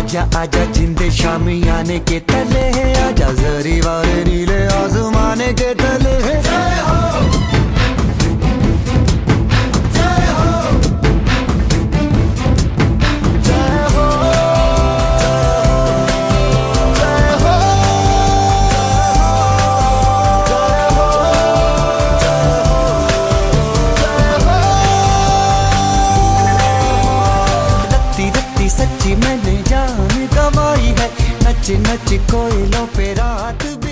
आजा आजा जिंदे शामी आने के तले है, आजा जरी वाले नीले आसमाने के तले है। जय हो जय हो जय हो जय हो रत्ती रत्ती सच्ची मैंने जान गवाई है, नच नच कोयलों पे रात